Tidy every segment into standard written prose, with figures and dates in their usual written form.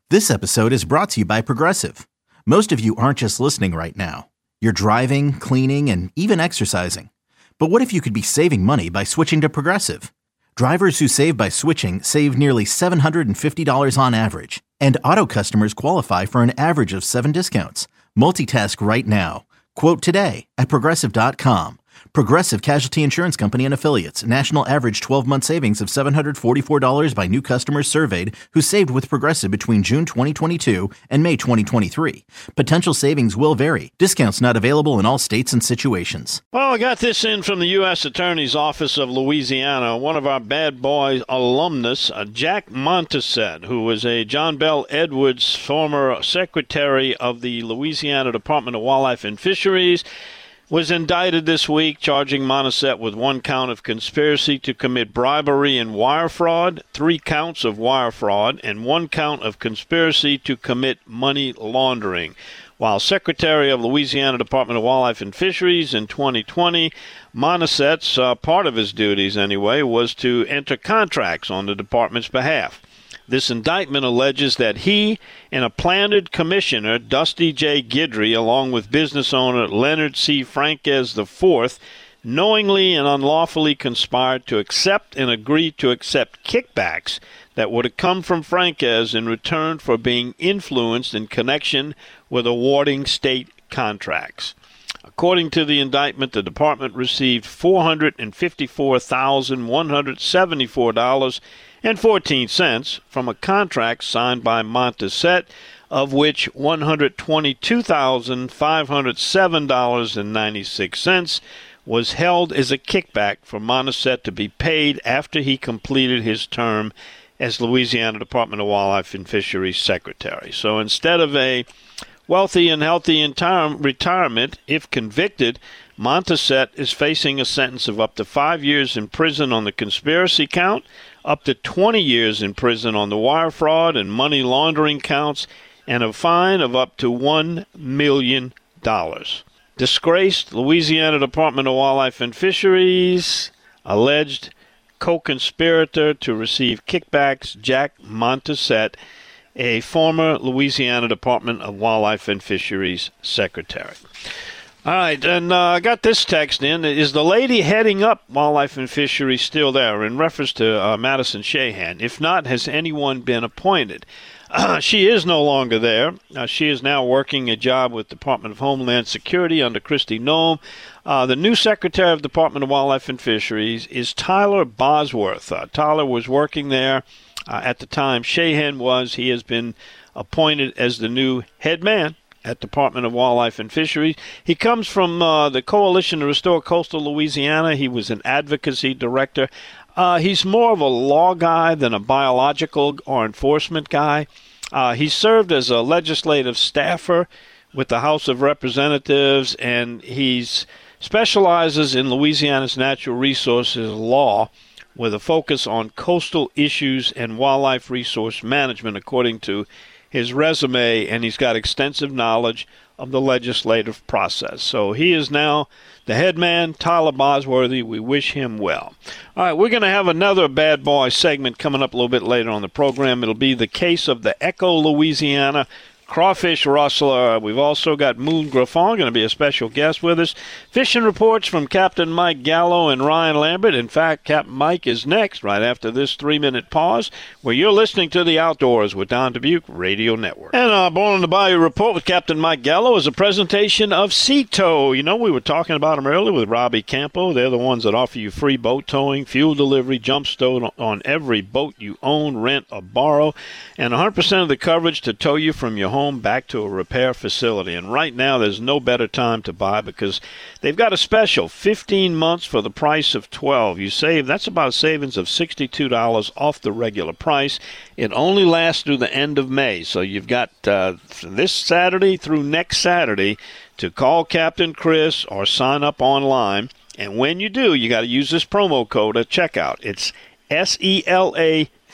This episode is brought to you by Progressive. Most of you aren't just listening right now. You're driving, cleaning, and even exercising. But what if you could be saving money by switching to Progressive? Drivers who save by switching save nearly $750 on average. And auto customers qualify for an average of 7 discounts. Multitask right now. Quote today at Progressive.com. Progressive Casualty Insurance Company and Affiliates. National average 12-month savings of $744 by new customers surveyed who saved with Progressive between June 2022 and May 2023. Potential savings will vary. Discounts not available in all states and situations. Well, I got this in from the U.S. Attorney's Office of Louisiana. One of our bad boy alumnus, Jack Montesette, who was a John Bell Edwards former secretary of the Louisiana Department of Wildlife and Fisheries, was indicted this week, charging Montesette with 1 count of conspiracy to commit bribery and wire fraud, 3 counts of wire fraud, and 1 count of conspiracy to commit money laundering. While Secretary of Louisiana Department of Wildlife and Fisheries in 2020, Montesette's part of his duties anyway was to enter contracts on the department's behalf. This indictment alleges that he and a planted commissioner, Dusty J. Guidry, along with business owner Leonard C. Franquez IV, knowingly and unlawfully conspired to accept and agree to accept kickbacks that would have come from Franquez in return for being influenced in connection with awarding state contracts. According to the indictment, the department received $454,174.14 from a contract signed by Montesette, of which $122,507.96 was held as a kickback for Montesette to be paid after he completed his term as Louisiana Department of Wildlife and Fisheries Secretary. So instead of a wealthy and healthy retirement, if convicted, Montesette is facing a sentence of up to 5 years in prison on the conspiracy count, up to 20 years in prison on the wire fraud and money laundering counts, and a fine of up to $1 million. Disgraced Louisiana Department of Wildlife and Fisheries, alleged co-conspirator to receive kickbacks, Jack Montesette, a former Louisiana Department of Wildlife and Fisheries Secretary. All right, and I got this text in. Is the lady heading up Wildlife and Fisheries still there, in reference to Madison Shahan? If not, has anyone been appointed? She is no longer there. She is now working a job with Department of Homeland Security under Kristi Noem. The new Secretary of Department of Wildlife and Fisheries is Tyler Bosworth. Tyler was working there at the time Shahan was. He has been appointed as the new head man at Department of Wildlife and Fisheries. He comes from the Coalition to Restore Coastal Louisiana. He was an advocacy director. He's more of a law guy than a biological or enforcement guy. He served as a legislative staffer with the House of Representatives, and he specializes in Louisiana's natural resources law with a focus on coastal issues and wildlife resource management, according to his resume, and he's got extensive knowledge of the legislative process. So he is now the head man, Tyler Bosworth. We wish him well. All right, we're going to have another bad boy segment coming up a little bit later on the program. It'll be the case of the Echo Louisiana crawfish rustler. We've also got Moon Griffon going to be a special guest with us. Fishing reports from Captain Mike Gallo and Ryan Lambert. In fact, Captain Mike is next right after this 3-minute pause, where you're listening to The Outdoors with Don Dubuque Radio Network. And Born on the Bayou Report with Captain Mike Gallo is a presentation of Sea Tow. You know, we were talking about them earlier with Robbie Campo. They're the ones that offer you free boat towing, fuel delivery, jump stowed on every boat you own, rent, or borrow, and 100% of the coverage to tow you from your home back to a repair facility. And right now there's no better time to buy, because they've got a special 15 months for the price of 12. You save, that's about a savings of $62 off the regular price. It only lasts through the end of May, so you've got this Saturday through next Saturday to call Captain Chris or sign up online. And when you do, you got to use this promo code at checkout. It's SELA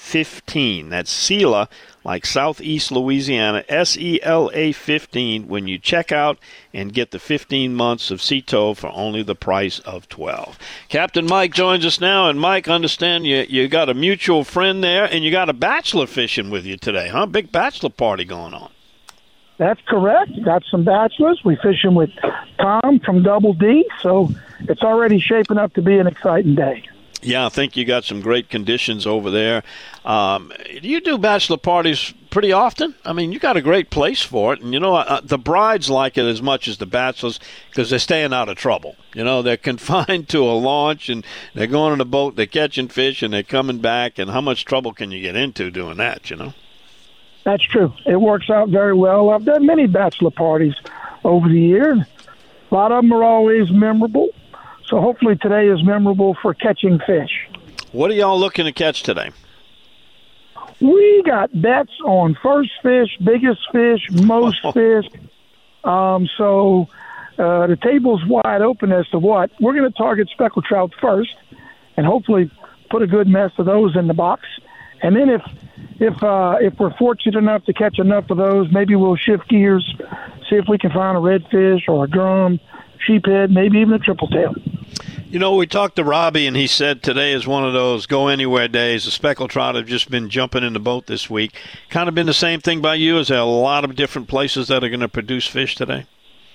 15. That's Sela, like Southeast Louisiana, SELA 15, when you check out and get the 15 months of Sea Tow for only the price of 12. Captain Mike joins us now, and Mike, understand you got a mutual friend there, and you got a bachelor fishing with you today, huh? Big bachelor party going on. That's correct. Got some bachelors. We fishing with Tom from Double D, so it's already shaping up to be an exciting day. Yeah, I think you got some great conditions over there. Do you do bachelor parties pretty often? I mean, you got a great place for it. And, the brides like it as much as the bachelors because they're staying out of trouble. They're confined to a launch, and they're going on a boat, they're catching fish, and they're coming back. And how much trouble can you get into doing that, That's true. It works out very well. I've done many bachelor parties over the years. A lot of them are always memorable. So hopefully today is memorable for catching fish. What are y'all looking to catch today? We got bets on first fish, biggest fish, most fish. So the table's wide open as to what. We're going to target speckled trout first and hopefully put a good mess of those in the box. And then if we're fortunate enough to catch enough of those, maybe we'll shift gears, see if we can find a redfish or a drum, sheephead, maybe even a triple tail. We talked to Robbie, and he said today is one of those go-anywhere days. The speckled trout have just been jumping in the boat this week. Kind of been the same thing by you? Is there a lot of different places that are going to produce fish today?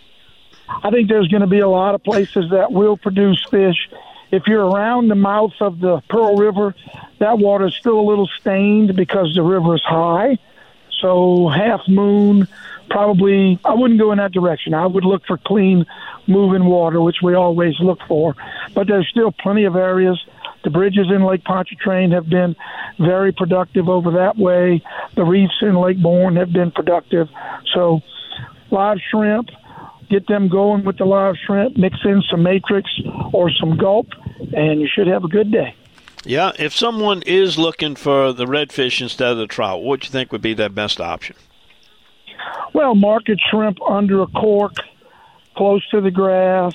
I think there's going to be a lot of places that will produce fish. If you're around the mouth of the Pearl River, that water is still a little stained because the river is high. So Half Moon, probably, I wouldn't go in that direction. I would look for clean, moving water, which we always look for. But there's still plenty of areas. The bridges in Lake Pontchartrain have been very productive over that way. The reefs in Lake Bourne have been productive. So live shrimp, get them going with the live shrimp, mix in some matrix or some gulp, and you should have a good day. Yeah, if someone is looking for the redfish instead of the trout, what do you think would be their best option? Well, market shrimp under a cork, close to the grass.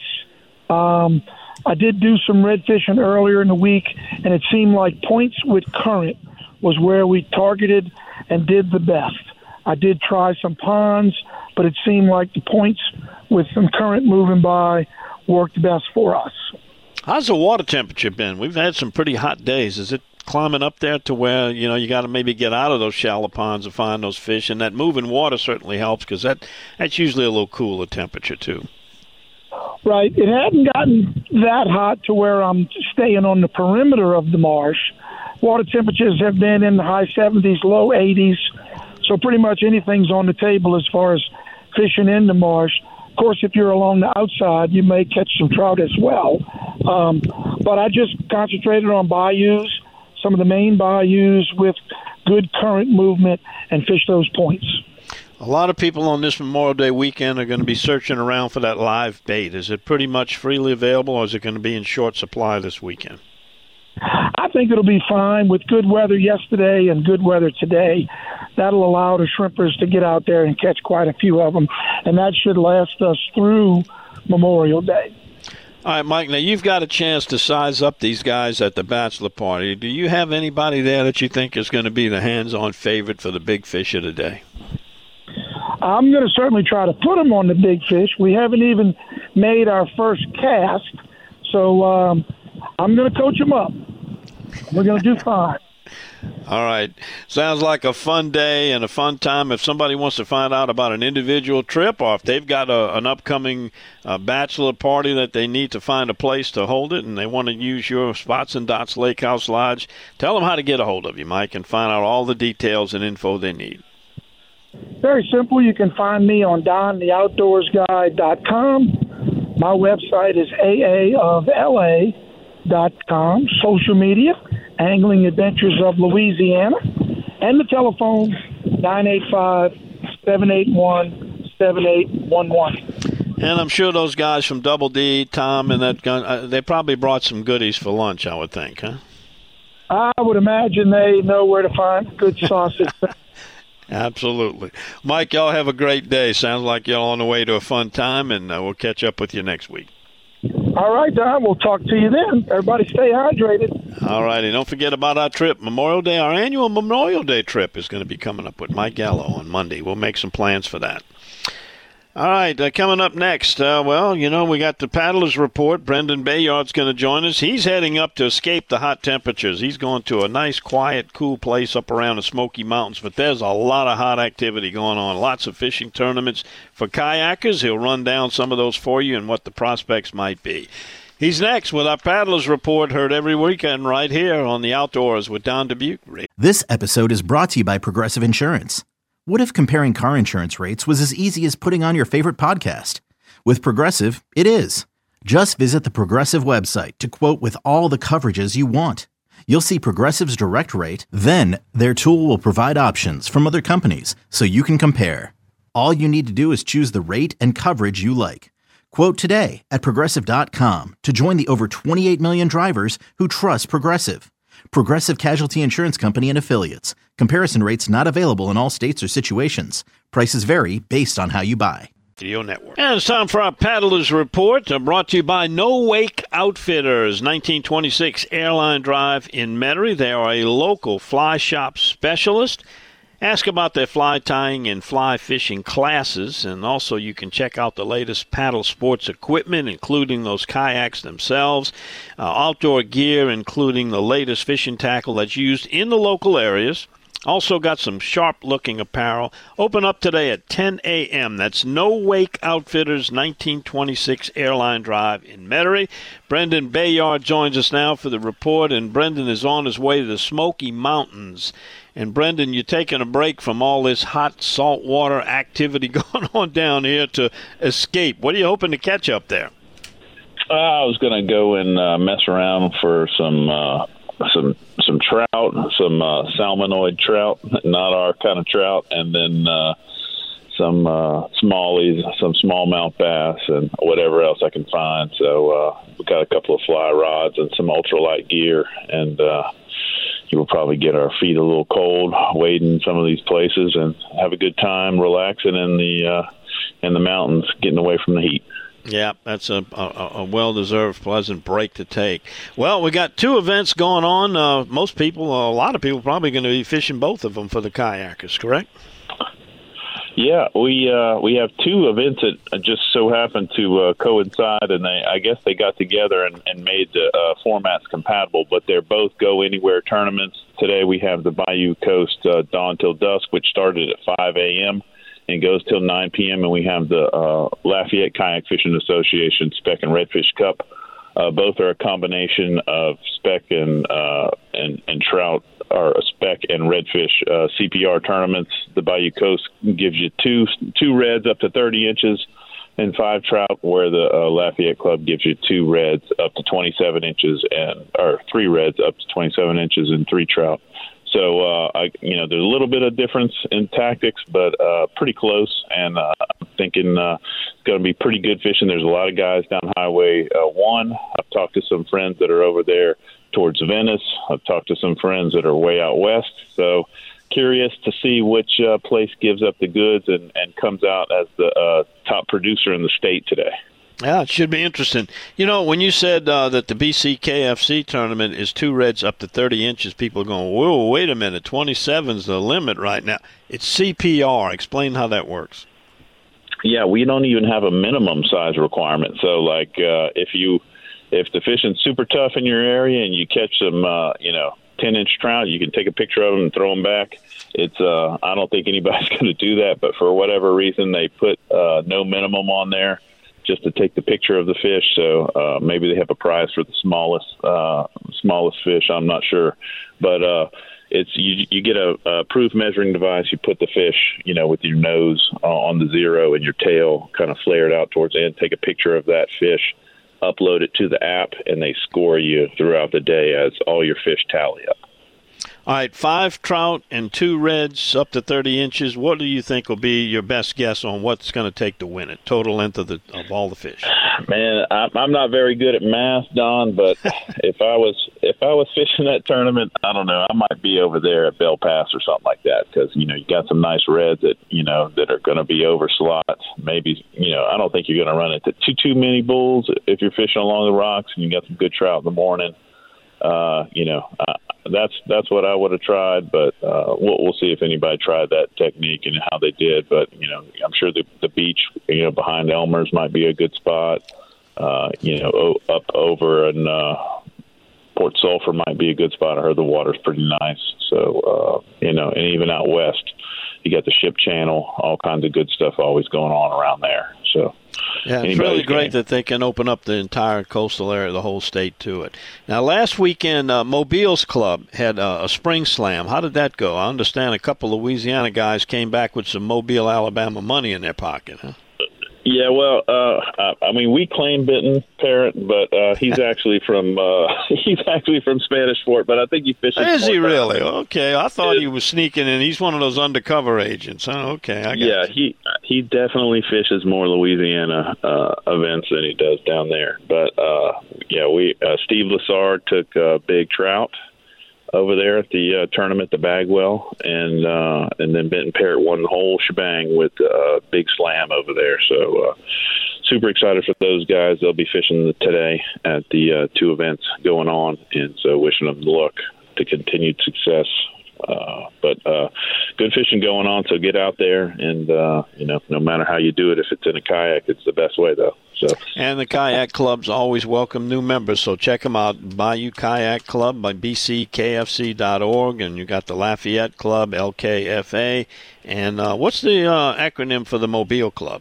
I did do some red fishing earlier in the week, and it seemed like points with current was where we targeted and did the best. I did try some ponds, but it seemed like the points with some current moving by worked best for us. How's the water temperature been? We've had some pretty hot days. Is it climbing up there to where, you got to maybe get out of those shallow ponds and find those fish? And that moving water certainly helps because that's usually a little cooler temperature too. Right. It hadn't gotten that hot to where I'm staying on the perimeter of the marsh. Water temperatures have been in the high 70s, low 80s. So pretty much anything's on the table as far as fishing in the marsh. Of course, if you're along the outside, you may catch some trout as well. But I just concentrated on bayous, some of the main bayous with good current movement, and fish those points. A lot of people on this Memorial Day weekend are going to be searching around for that live bait. Is it pretty much freely available, or is it going to be in short supply this weekend? I think it'll be fine with good weather yesterday and good weather today. That'll allow the shrimpers to get out there and catch quite a few of them, and that should last us through Memorial Day. All right, Mike, now you've got a chance to size up these guys at the bachelor party. Do you have anybody there that you think is going to be the hands-on favorite for the big fish of the day? I'm going to certainly try to put them on the big fish. We haven't even made our first cast, so I'm going to coach them up. We're going to do fine. All right. Sounds like a fun day and a fun time. If somebody wants to find out about an individual trip or if they've got an upcoming bachelor party that they need to find a place to hold it and they want to use your Spots and Dots Lake House Lodge, tell them how to get a hold of you, Mike, and find out all the details and info they need. Very simple. You can find me on DonTheOutdoorsGuy.com. My website is aaofla.com. Social media, Angling Adventures of Louisiana, and the telephone 985-781-7811. And I'm sure those guys from Double D, Tom, and that gun, they probably brought some goodies for lunch, I would think, huh? I would imagine they know where to find good sausage. Absolutely. Mike, y'all have a great day. Sounds like y'all on the way to a fun time, and we'll catch up with you next week. All right, Don. We'll talk to you then. Everybody stay hydrated. All righty. Don't forget about our trip, Memorial Day. Our annual Memorial Day trip is going to be coming up with Mike Gallo on Monday. We'll make some plans for that. All right, coming up next, we got the Paddlers Report. Brendan Bayard's going to join us. He's heading up to escape the hot temperatures. He's going to a nice, quiet, cool place up around the Smoky Mountains, but there's a lot of hot activity going on, lots of fishing tournaments for kayakers. He'll run down some of those for you and what the prospects might be. He's next with our Paddlers Report, heard every weekend right here on the Outdoors with Don Dubuque. This episode is brought to you by Progressive Insurance. What if comparing car insurance rates was as easy as putting on your favorite podcast? With Progressive, it is. Just visit the Progressive website to quote with all the coverages you want. You'll see Progressive's direct rate, then their tool will provide options from other companies so you can compare. All you need to do is choose the rate and coverage you like. Quote today at Progressive.com to join the over 28 million drivers who trust Progressive. Progressive Casualty Insurance Company and Affiliates. Comparison rates not available in all states or situations. Prices vary based on how you buy. Radio Network. And it's time for our Paddlers Report, brought to you by No Wake Outfitters, 1926 Airline Drive in Metairie. They are a local fly shop specialist. Ask about their fly tying and fly fishing classes, and also you can check out the latest paddle sports equipment, including those kayaks themselves, outdoor gear, including the latest fishing tackle that's used in the local areas. Also got some sharp-looking apparel. Open up today at 10 a.m. That's No Wake Outfitters, 1926 Airline Drive in Metairie. Brendan Bayard joins us now for the report, and Brendan is on his way to the Smoky Mountains. And, Brendan, you're taking a break from all this hot saltwater activity going on down here to escape. What are you hoping to catch up there? I was going to go and mess around for some trout, some salmonoid trout, not our kind of trout, and then some smallies, some smallmouth bass, and whatever else I can find. So we got a couple of fly rods and some ultralight gear, and we'll probably get our feet a little cold wading some of these places and have a good time relaxing in the mountains, getting away from the heat. Yeah, that's a well-deserved, pleasant break to take. Well, we got two events going on. A lot of people probably going to be fishing both of them for the kayakers, correct? Yeah, we have two events that just so happen to coincide, and I guess they got together and made the formats compatible, but they're both go-anywhere tournaments. Today we have the Bayou Coast Dawn Till Dusk, which started at 5 a.m., and goes till 9 p.m., and we have the Lafayette Kayak Fishing Association Speck and Redfish Cup. Both are a combination of speck and trout, or speck and redfish CPR tournaments. The Bayou Coast gives you two reds up to 30 inches and 5 trout, where the Lafayette Club gives you 2 reds up to 27 inches or 3 reds up to 27 inches and 3 trout. So, there's a little bit of difference in tactics, but pretty close, and I'm thinking it's going to be pretty good fishing. There's a lot of guys down Highway 1. I've talked to some friends that are over there towards Venice. I've talked to some friends that are way out west. So curious to see which place gives up the goods and comes out as the top producer in the state today. Yeah, it should be interesting. You know, when you said that the BCKFC tournament is 2 reds up to 30 inches, people are going, whoa, wait a minute, 27's the limit right now. It's CPR. Explain how that works. Yeah, we don't even have a minimum size requirement. So, like, if the fishing's super tough in your area and you catch some, 10-inch trout, you can take a picture of them and throw them back. It's I don't think anybody's going to do that, but for whatever reason, they put no minimum on there, just to take the picture of the fish. So maybe they have a prize for the smallest fish. I'm not sure, but it's you get a proof measuring device. You put the fish, with your nose on the zero and your tail kind of flared out towards the end. Take a picture of that fish, upload it to the app, and they score you throughout the day as all your fish tally up. All right, 5 trout and 2 reds up to 30 inches. What do you think will be your best guess on what's going to take to win it? Total length of all the fish. Man, I'm not very good at math, Don, but if I was fishing that tournament, I don't know, I might be over there at Bell Pass or something like that, because you got some nice reds that that are going to be over slots. Maybe I don't think you're going to run into too many bulls if you're fishing along the rocks, and you got some good trout in the morning. That's what I would have tried, but we'll see if anybody tried that technique and how they did. But I'm sure the beach behind Elmer's might be a good spot. Up over and Port Sulphur might be a good spot. I heard the water's pretty nice. So and even out west, you got the Ship Channel, all kinds of good stuff always going on around there. So. Yeah, it's really great that they can open up the entire coastal area, the whole state to it. Now, last weekend, Mobile's Club had a spring slam. How did that go? I understand a couple of Louisiana guys came back with some Mobile, Alabama money in their pocket, huh? Yeah, well, we claim Benton Parrott, but he's actually from Spanish Fort. But I think he fishes. Is he really? Okay, I thought he was sneaking in. He's one of those undercover agents. Huh? Okay, I got you. He definitely fishes more Louisiana events than he does down there. But Steve Lassard took big trout over there at the tournament, the Bagwell, and then Benton Parrott won the whole shebang with a big slam over there. So super excited for those guys. They'll be fishing today at the two events going on, and so wishing them luck to continued success. But good fishing going on, so get out there and, no matter how you do it, if it's in a kayak, it's the best way, though. So. And the kayak clubs always welcome new members, so check them out. Bayou Kayak Club by bckfc.org, and you got the Lafayette Club, LKFA. And what's the acronym for the Mobile Club?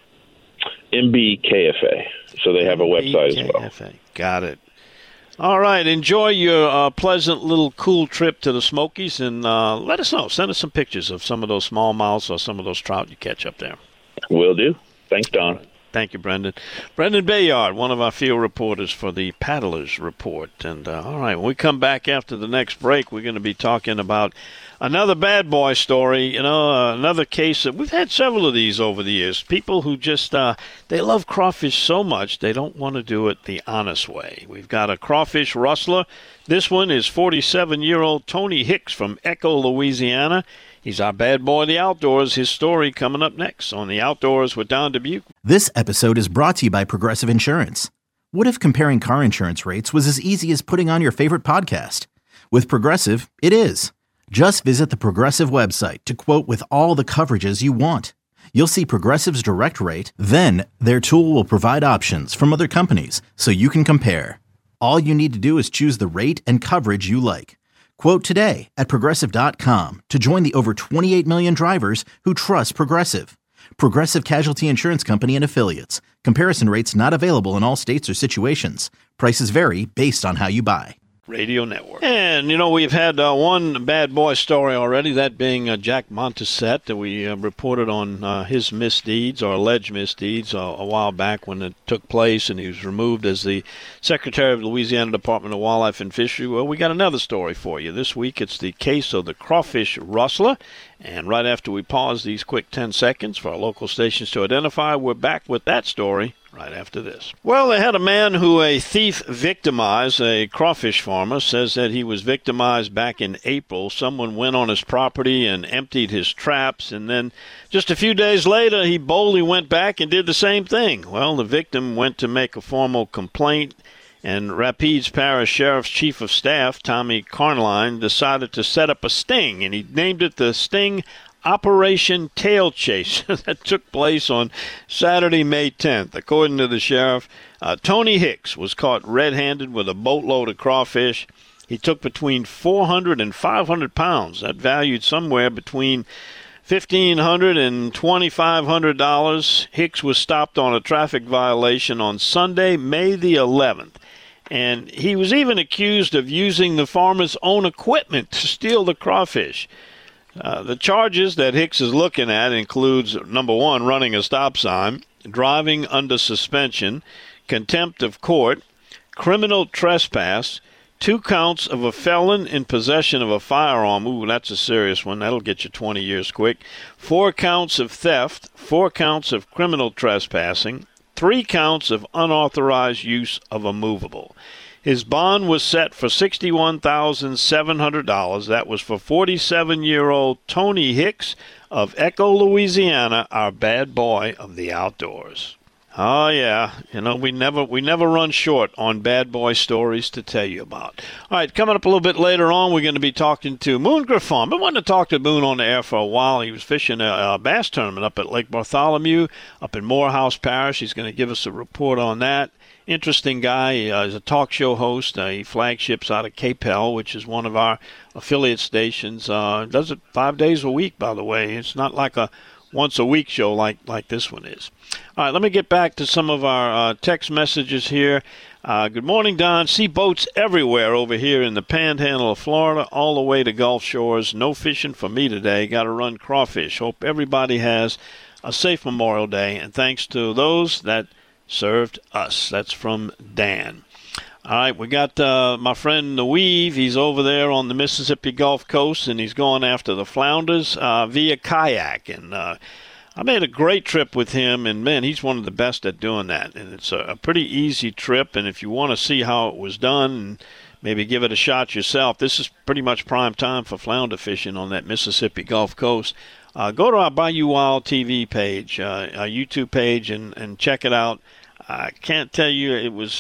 MBKFA. So they have a website as well. Got it. All right, enjoy your pleasant little cool trip to the Smokies, and let us know. Send us some pictures of some of those smallmouths or some of those trout you catch up there. Will do. Thanks, Don. Thank you, Brendan. Brendan Bayard, one of our field reporters for the Paddlers Report. And all right, when we come back after the next break, we're going to be talking about another bad boy story, another case that we've had several of these over the years. People who just, they love crawfish so much, they don't want to do it the honest way. We've got a crawfish rustler. This one is 47-year-old Tony Hicks from Echo, Louisiana. He's our bad boy of the outdoors. His story coming up next on The Outdoors with Don Dubuque. This episode is brought to you by Progressive Insurance. What if comparing car insurance rates was as easy as putting on your favorite podcast? With Progressive, it is. Just visit the Progressive website to quote with all the coverages you want. You'll see Progressive's direct rate, then their tool will provide options from other companies so you can compare. All you need to do is choose the rate and coverage you like. Quote today at Progressive.com to join the over 28 million drivers who trust Progressive. Progressive Casualty Insurance Company and Affiliates. Comparison rates not available in all states or situations. Prices vary based on how you buy. Radio Network. And, we've had one bad boy story already, that being Jack Montesette, that we reported on his misdeeds or alleged misdeeds a while back when it took place, and he was removed as the Secretary of the Louisiana Department of Wildlife and Fishery. Well, we got another story for you. This week it's the case of the crawfish rustler. And right after we pause these quick 10 seconds for our local stations to identify, we're back with that story right after this. Well, they had a man who a thief victimized, a crawfish farmer, says that he was victimized back in April. Someone went on his property and emptied his traps, and then just a few days later, he boldly went back and did the same thing. Well, the victim went to make a formal complaint, and Rapides Parish Sheriff's Chief of Staff, Tommy Carnline, decided to set up a sting, and he named it the Sting Operation Tail Chase that took place on Saturday, May 10th. According to the sheriff, Tony Hicks was caught red-handed with a boatload of crawfish. He took between 400 and 500 pounds. That valued somewhere between $1,500 and $2,500. Hicks was stopped on a traffic violation on Sunday, May the 11th. And he was even accused of using the farmer's own equipment to steal the crawfish. The charges that Hicks is looking at includes, number one, running a stop sign, driving under suspension, contempt of court, criminal trespass, 2 counts of a felon in possession of a firearm. Ooh, that's a serious one. That'll get you 20 years quick. 4 counts of theft, 4 counts of criminal trespassing, 3 counts of unauthorized use of a movable. His bond was set for $61,700. That was for 47-year-old Tony Hicks of Echo, Louisiana, our bad boy of the outdoors. Oh, yeah. We never run short on bad boy stories to tell you about. All right, coming up a little bit later on, we're going to be talking to Moon Griffon. Been wanting to talk to Moon on the air for a while. He was fishing a bass tournament up at Lake Bartholomew, up in Morehouse Parish. He's going to give us a report on that. Interesting guy. He's a talk show host. He flagships out of KPEL, which is one of our affiliate stations. Does it 5 days a week, by the way. It's not like a once-a-week show like this one is. All right, let me get back to some of our text messages here. Good morning, Don. See boats everywhere over here in the panhandle of Florida, all the way to Gulf Shores. No fishing for me today. Got to run crawfish. Hope everybody has a safe Memorial Day, and thanks to those that served us. That's from Dan. All right, we got my friend the Weave. He's over there on the Mississippi Gulf Coast, and he's going after the flounders via kayak. And I made a great trip with him, and, man, he's one of the best at doing that. And it's a pretty easy trip, and if you want to see how it was done and maybe give it a shot yourself, this is pretty much prime time for flounder fishing on that Mississippi Gulf Coast. Go to our Bayou Wild TV page, our YouTube page, and check it out. I can't tell you, it was,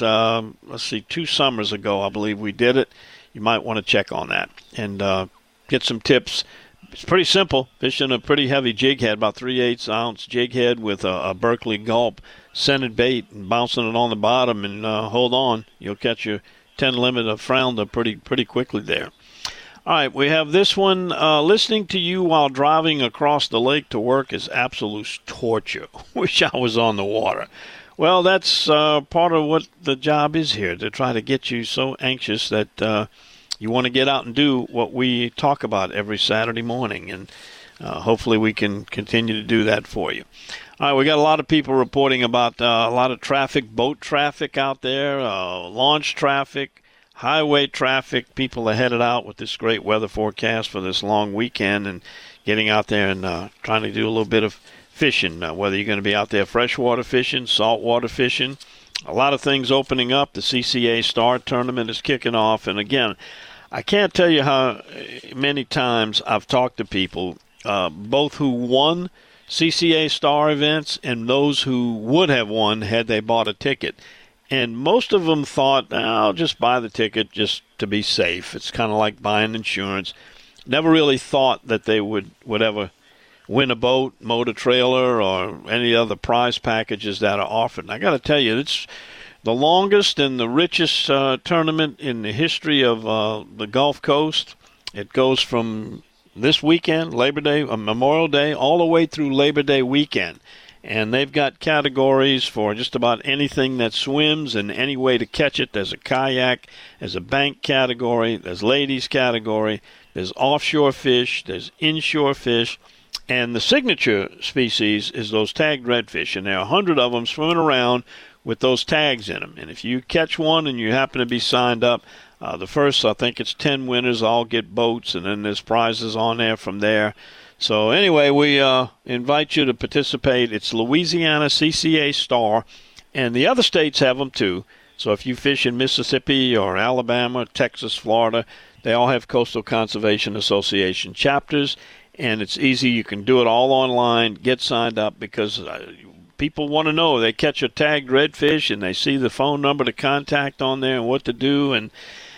2 summers ago, I believe we did it. You might want to check on that and get some tips. It's pretty simple, fishing a pretty heavy jig head, about 3/8 ounce jig head with a Berkeley Gulp scented bait and bouncing it on the bottom, and hold on. You'll catch your 10 limit of flounder pretty quickly there. All right, we have this one. Listening to you while driving across the lake to work is absolute torture. Wish I was on the water. Well, that's part of what the job is here, to try to get you so anxious that you want to get out and do what we talk about every Saturday morning. And hopefully we can continue to do that for you. All right, we got a lot of people reporting about a lot of traffic, boat traffic out there, launch traffic, highway traffic. People are headed out with this great weather forecast for this long weekend and getting out there and trying to do a little bit of fishing, whether you're going to be out there freshwater fishing, saltwater fishing. A lot of things opening up. The CCA Star Tournament is kicking off. And again, I can't tell you how many times I've talked to people, both who won CCA Star events and those who would have won had they bought a ticket. And most of them thought, I'll just buy the ticket just to be safe. It's kind of like buying insurance. Never really thought that they would ever win a boat, motor trailer, or any other prize packages that are offered. And I got to tell you, it's the longest and the richest tournament in the history of the Gulf Coast. It goes from this weekend, Labor Day, Memorial Day, all the way through Labor Day weekend. And they've got categories for just about anything that swims and any way to catch it. There's a kayak, there's a bank category, there's ladies category, there's offshore fish, there's inshore fish. And the signature species is those tagged redfish, and there are 100 of them swimming around with those tags in them. And if you catch one and you happen to be signed up, the first, I think it's 10 winners all get boats, and then there's prizes on there from there. So anyway, we invite you to participate. It's Louisiana CCA Star, and the other states have them too. So if you fish in Mississippi or Alabama, Texas, Florida, they all have Coastal Conservation Association chapters. And it's easy. You can do it all online. Get signed up because people want to know. They catch a tagged redfish and they see the phone number to contact on there and what to do. And,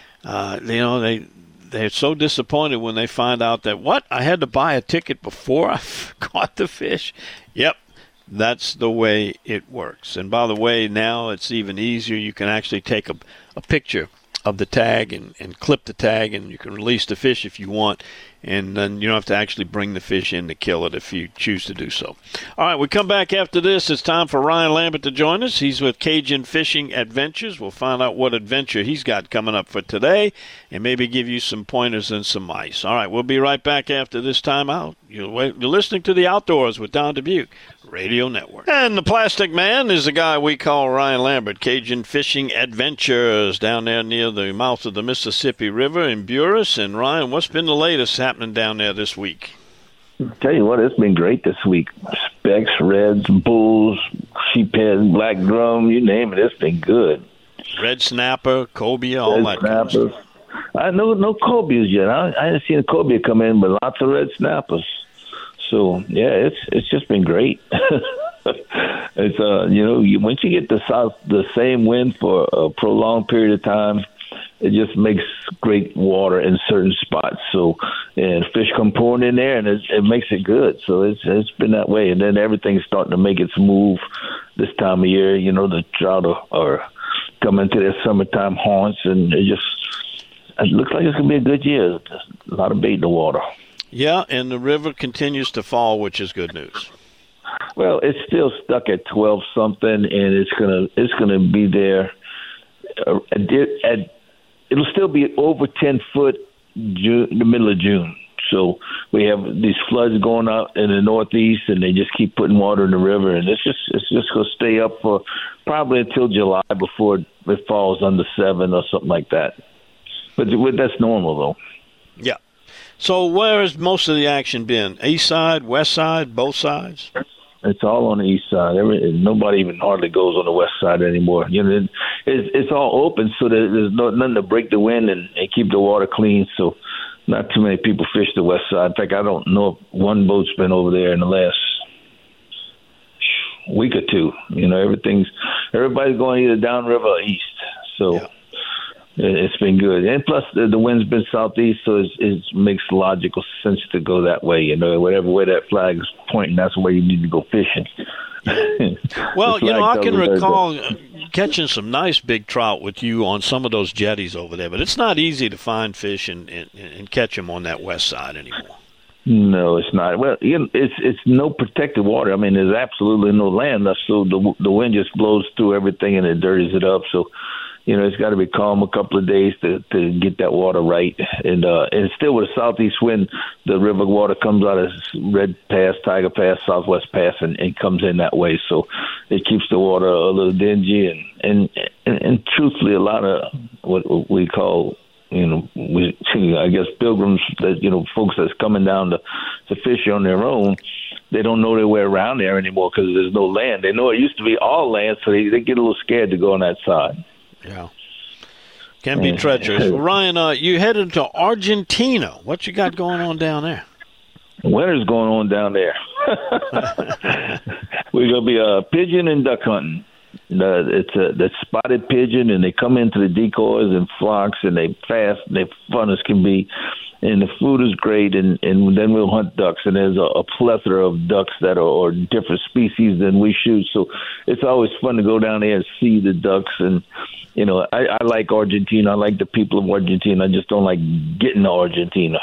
they're so disappointed when they find out that, what, I had to buy a ticket before I caught the fish? Yep, that's the way it works. And by the way, now it's even easier. You can actually take a picture of the tag and clip the tag, and you can release the fish if you want. And then you don't have to actually bring the fish in to kill it if you choose to do so. All right, we come back after this. It's time for Ryan Lambert to join us. He's with Cajun Fishing Adventures. We'll find out what adventure he's got coming up for today and maybe give you some pointers and some ice. All right, we'll be right back after this time out. You're listening to The Outdoors with Don Dubuque Radio Network. And the Plastic Man is the guy we call Ryan Lambert. Cajun Fishing Adventures down there near the mouth of the Mississippi River in Buras. And Ryan, what's been the latest happening down there this week? I'll tell you what, it's been great this week. Specks, reds, bulls, sheephead, black drum, you name it, it's been good. Red snapper, cobia, all that kind of stuff. I know no cobias yet. I haven't seen a cobia come in, but lots of red snappers. So yeah, it's just been great. It's once you get the same wind for a prolonged period of time, it just makes great water in certain spots. So, and fish come pouring in there, and it makes it good. So it's been that way. And then everything's starting to make its move this time of year. The trout are coming to their summertime haunts, and it looks like it's going to be a good year. A lot of bait in the water. Yeah, and the river continues to fall, which is good news. Well, it's still stuck at 12 something, and it's gonna be there. It'll still be over 10 foot the middle of June. So we have these floods going out in the northeast, and they just keep putting water in the river, and it's just going to stay up for probably until July before it falls under 7 or something like that. But that's normal, though. Yeah. So where has most of the action been? East side, west side, both sides? It's all on the east side. Nobody even hardly goes on the west side anymore. It's all open, so there's nothing to break the wind and keep the water clean. So not too many people fish the west side. In fact, I don't know if one boat's been over there in the last week or two. Everybody's going either downriver or east. So. Yeah. It's been good, and plus the wind's been southeast, so it makes logical sense to go that way. Whatever way that flag's pointing, that's where you need to go fishing. Well, I can recall catching some nice big trout with you on some of those jetties over there, but it's not easy to find fish and catch them on that west side anymore. No, it's not. Well, it's no protected water. I mean, there's absolutely no land left, so the wind just blows through everything and it dirties it up. So. It's got to be calm a couple of days to get that water right. And still with a southeast wind, the river water comes out of Red Pass, Tiger Pass, Southwest Pass, and I in that way. So it keeps the water a little dingy. And truthfully, a lot of what we call, I guess pilgrims, that folks that's coming down to fish on their own, they don't know their way around there anymore because there's no land. They know it used to be all land, so they get a little scared to go on that side. Yeah. Can be treacherous. Well, Ryan, you headed to Argentina. What you got going on down there? Winter's going on down there. We're going to be pigeon and duck hunting. It's spotted pigeon, and they come into the decoys and flocks, and they fast, and they're fun as can be. And the food is great, and then we'll hunt ducks. And there's a plethora of ducks that are different species than we shoot. So it's always fun to go down there and see the ducks. And, I like Argentina. I like the people of Argentina. I just don't like getting to Argentina.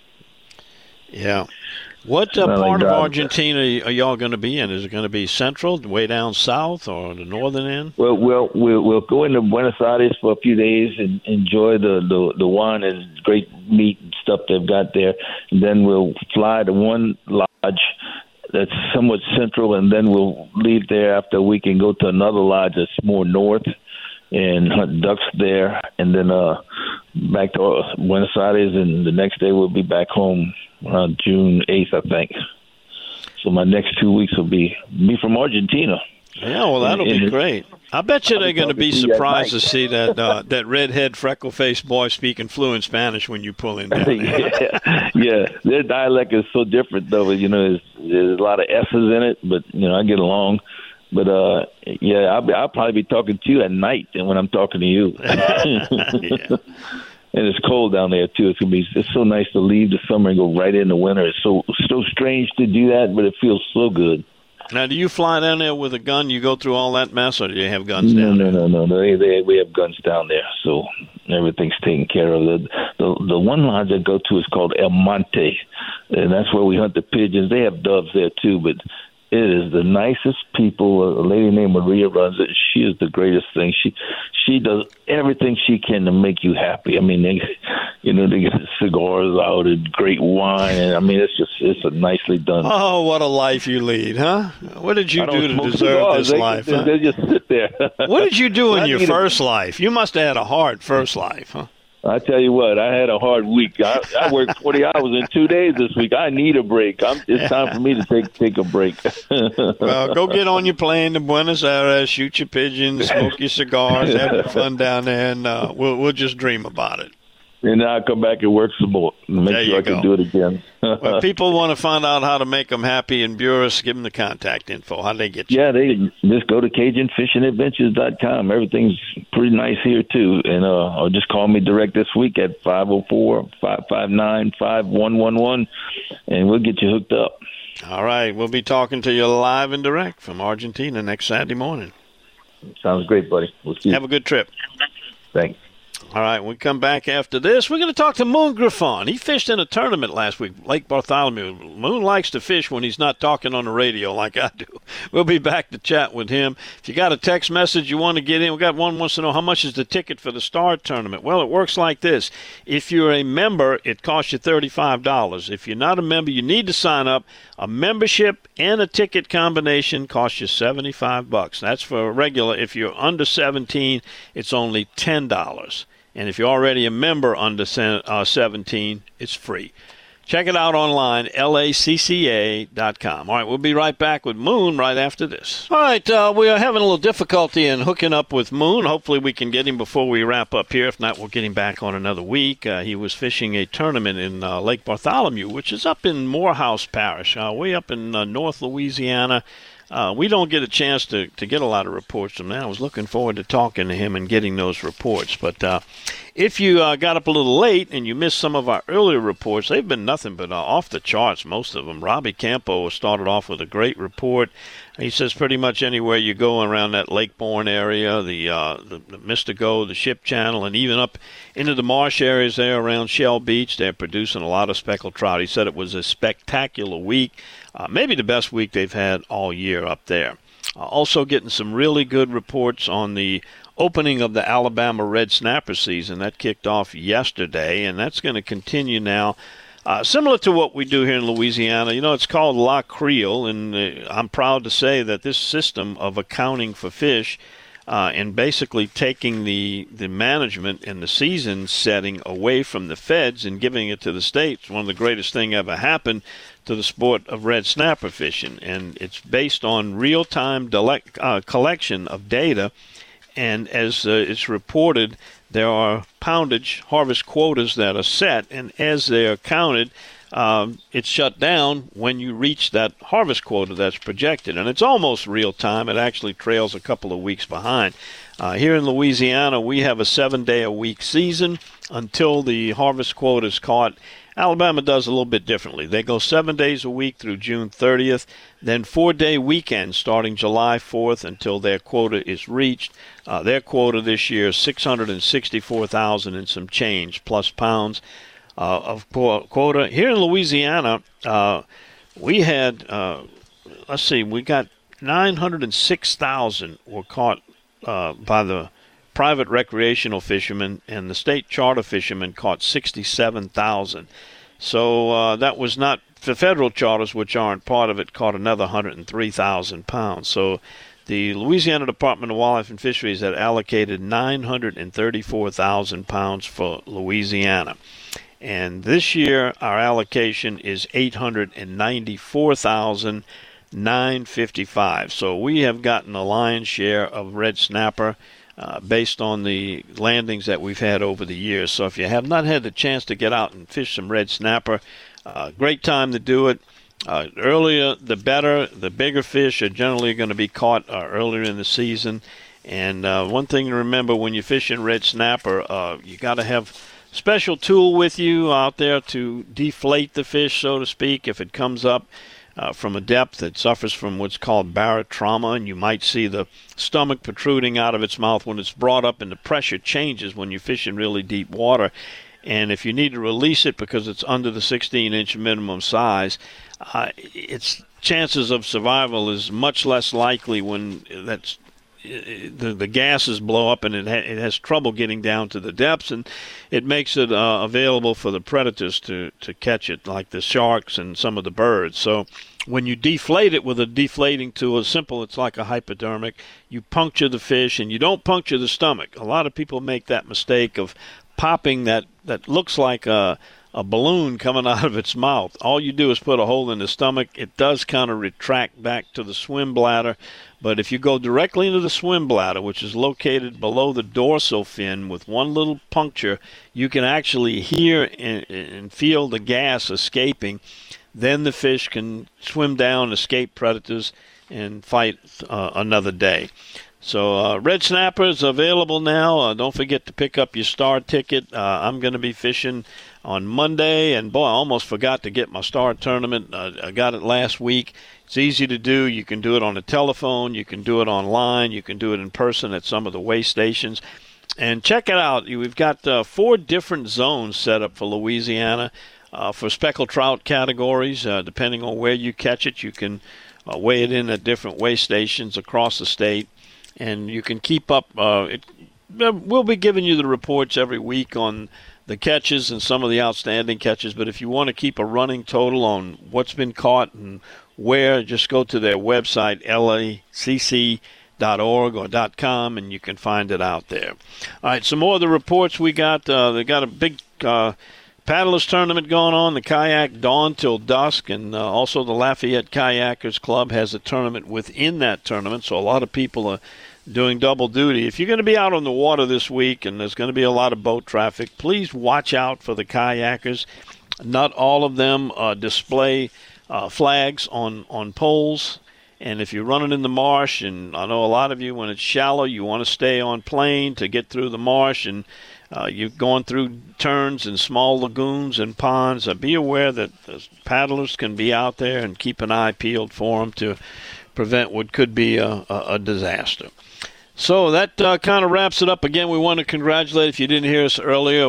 Yeah. What part of Argentina are y'all going to be in? Is it going to be central, way down south, or the northern end? Well, we'll go into Buenos Aires for a few days and enjoy the wine and great meat and stuff they've got there. And then we'll fly to one lodge that's somewhat central, and then we'll leave there after a week and go to another lodge that's more north and hunt ducks there. And then back to Buenos Aires, and the next day we'll be back home around June 8th, I think. So my next 2 weeks will be from Argentina. Yeah, well, that'll be great. I bet you they're going to be surprised to see that redhead, freckle-faced boy speaking fluent Spanish when you pull in down there. Yeah, their dialect is so different, though. There's a lot of S's in it, but, I get along. But, I'll probably be talking to you at night when I'm talking to you. Yeah. And it's cold down there, too. It's so nice to leave the summer and go right into winter. It's so strange to do that, but it feels so good. Now, do you fly down there with a gun? You go through all that mess, or do you have guns down there? No. We have guns down there, so everything's taken care of. The one lodge I go to is called El Monte, and that's where we hunt the pigeons. They have doves there, too, but it is the nicest people. A lady named Maria runs it. She is the greatest thing. She does everything she can to make you happy. I mean, they get cigars out and great wine, and it's a nicely done. Oh, what a life you lead, huh? What did you do to deserve this life? They just sit there. What did you do in your first life? You must have had a hard first life, huh? I tell you what, I had a hard week. I worked 40 hours in 2 days this week. I need a break. It's time for me to take a break. Well, go get on your plane to Buenos Aires, shoot your pigeons, smoke your cigars, have fun down there, and we'll just dream about it. And then I'll come back and work some more and make sure I can do it again. Well, people want to find out how to make them happy in Buras. Give them the contact info. How do they get you? Yeah, they just go to CajunFishingAdventures.com. Everything's pretty nice here, too. And or just call me direct this week at 504-559-5111, and we'll get you hooked up. All right. We'll be talking to you live and direct from Argentina next Saturday morning. Sounds great, buddy. We'll see you. Have a good trip. Thanks. All right, when we come back after this, we're going to talk to Moon Griffon. He fished in a tournament last week, Lake Bartholomew. Moon likes to fish when he's not talking on the radio like I do. We'll be back to chat with him. If you got a text message you want to get in, we got one wants to know how much is the ticket for the Star Tournament. Well, it works like this. If you're a member, it costs you $35. If you're not a member, you need to sign up. A membership and a ticket combination costs you $75. That's for regular. If you're under 17, it's only $10. And if you're already a member under 17, it's free. Check it out online, lacca.com. All right, we'll be right back with Moon right after this. All right, we are having a little difficulty in hooking up with Moon. Hopefully we can get him before we wrap up here. If not, we'll get him back on another week. He was fishing a tournament in Lake Bartholomew, which is up in Morehouse Parish, way up in North Louisiana. We don't get a chance to get a lot of reports from that. I was looking forward to talking to him and getting those reports. But if you got up a little late and you missed some of our earlier reports, they've been nothing but off the charts, most of them. Robbie Campo started off with a great report. He says pretty much anywhere you go around that Lake Bourne area, the Mystico, the Ship Channel, and even up into the marsh areas there around Shell Beach, they're producing a lot of speckled trout. He said it was a spectacular week. Maybe the best week they've had all year up there. Also getting some really good reports on the opening of the Alabama red snapper season. That kicked off yesterday, and that's going to continue now. Similar to what we do here in Louisiana, it's called La Creel, and I'm proud to say that this system of accounting for fish and basically taking the management and the season setting away from the feds and giving it to the states, one of the greatest thing ever happened to the sport of red snapper fishing. And it's based on real-time collection of data, and as it's reported, there are poundage harvest quotas that are set, and as they are counted, it's shut down when you reach that harvest quota that's projected. And it's almost real time. It actually trails a couple of weeks behind. Here in Louisiana, we have a 7-day-a-week season until the harvest quota is caught. Alabama does a little bit differently. They go 7 days a week through June 30th, then 4-day weekends starting July 4th until their quota is reached. Their quota this year is 664,000 and some change plus pounds of quota. Here in Louisiana, we had, we got 906,000 were caught by the private recreational fishermen, and the state charter fishermen caught 67,000. So that was not the federal charters, which aren't part of it, caught another 103,000 pounds. So the Louisiana Department of Wildlife and Fisheries had allocated 934,000 pounds for Louisiana. And this year, our allocation is 894,955. So we have gotten a lion's share of red snapper based on the landings that we've had over the years. So if you have not had the chance to get out and fish some red snapper, great time to do it. Earlier, the better. The bigger fish are generally going to be caught earlier in the season. And one thing to remember when you're fishing red snapper, you got to have special tool with you out there to deflate the fish, so to speak, if it comes up from a depth that suffers from what's called barotrauma, and you might see the stomach protruding out of its mouth when it's brought up, and the pressure changes when you fish in really deep water. And if you need to release it because it's under the 16-inch minimum size, its chances of survival is much less likely when the gases blow up and it has trouble getting down to the depths, and it makes it available for the predators to catch it, like the sharks and some of the birds. So when you deflate it with a deflating tool, it's like a hypodermic. You puncture the fish, and you don't puncture the stomach. A lot of people make that mistake of popping that looks like a a balloon coming out of its mouth. All you do is put a hole in the stomach. It does kind of retract back to the swim bladder. But if you go directly into the swim bladder, which is located below the dorsal fin with one little puncture, you can actually hear and feel the gas escaping. Then the fish can swim down, escape predators, and fight another day. So red snapper is available now. Don't forget to pick up your star ticket. I'm going to be fishing on Monday, and boy, I almost forgot to get my star tournament. I got it last week. It's easy to do. You can do it on the telephone. You can do it online. You can do it in person at some of the weigh stations. And check it out. We've got 4 different zones set up for Louisiana for speckled trout categories. Depending on where you catch it, you can weigh it in at different weigh stations across the state. And you can keep up. We'll be giving you the reports every week on the catches and some of the outstanding catches. But if you want to keep a running total on what's been caught and where, just go to their website, lacc.org or .com, and you can find it out there. All right, some more of the reports we got. They got a big paddlers tournament going on, the Kayak Dawn Till Dusk, and also the Lafayette Kayakers Club has a tournament within that tournament, so a lot of people are doing double duty. If you're going to be out on the water this week and there's going to be a lot of boat traffic, please watch out for the kayakers. Not all of them display flags on poles, and if you're running in the marsh, and I know a lot of you, when it's shallow, you want to stay on plane to get through the marsh, and you're going through turns in small lagoons and ponds. Be aware that the paddlers can be out there, and keep an eye peeled for them to prevent what could be a disaster. So that kind of wraps it up. Again, we want to congratulate, if you didn't hear us earlier,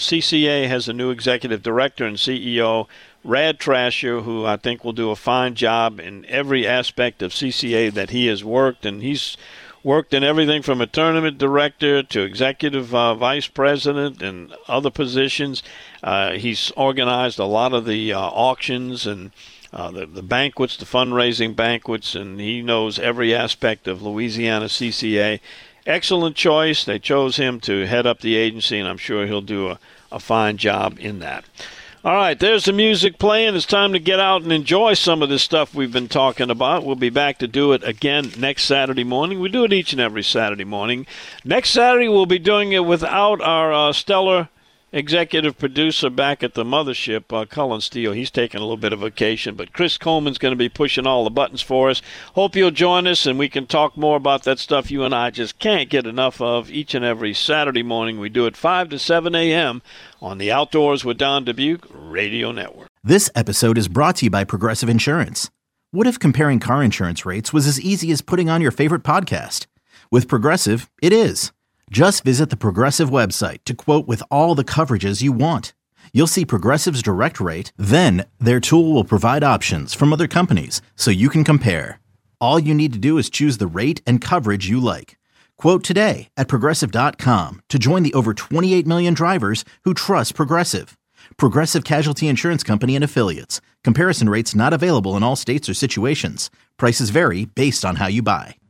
CCA has a new executive director and CEO, Rad Trasher, who I think will do a fine job in every aspect of CCA that he has worked, and he's worked in everything from a tournament director to executive vice president and other positions. He's organized a lot of the auctions and the banquets, the fundraising banquets, and he knows every aspect of Louisiana CCA. Excellent choice. They chose him to head up the agency, and I'm sure he'll do a fine job in that. All right, there's the music playing. It's time to get out and enjoy some of this stuff we've been talking about. We'll be back to do it again next Saturday morning. We do it each and every Saturday morning. Next Saturday, we'll be doing it without our stellar executive producer back at the mothership, Cullen Steele. He's taking a little bit of vacation, but Chris Coleman's going to be pushing all the buttons for us. Hope you'll join us, and we can talk more about that stuff you and I just can't get enough of each and every Saturday morning. We do it 5 to 7 a.m. on the Outdoors with Don Dubuque Radio Network. This episode is brought to you by Progressive Insurance. What if comparing car insurance rates was as easy as putting on your favorite podcast? With Progressive, it is. Just visit the Progressive website to quote with all the coverages you want. You'll see Progressive's direct rate, then their tool will provide options from other companies so you can compare. All you need to do is choose the rate and coverage you like. Quote today at Progressive.com to join the over 28 million drivers who trust Progressive. Progressive Casualty Insurance Company and Affiliates. Comparison rates not available in all states or situations. Prices vary based on how you buy.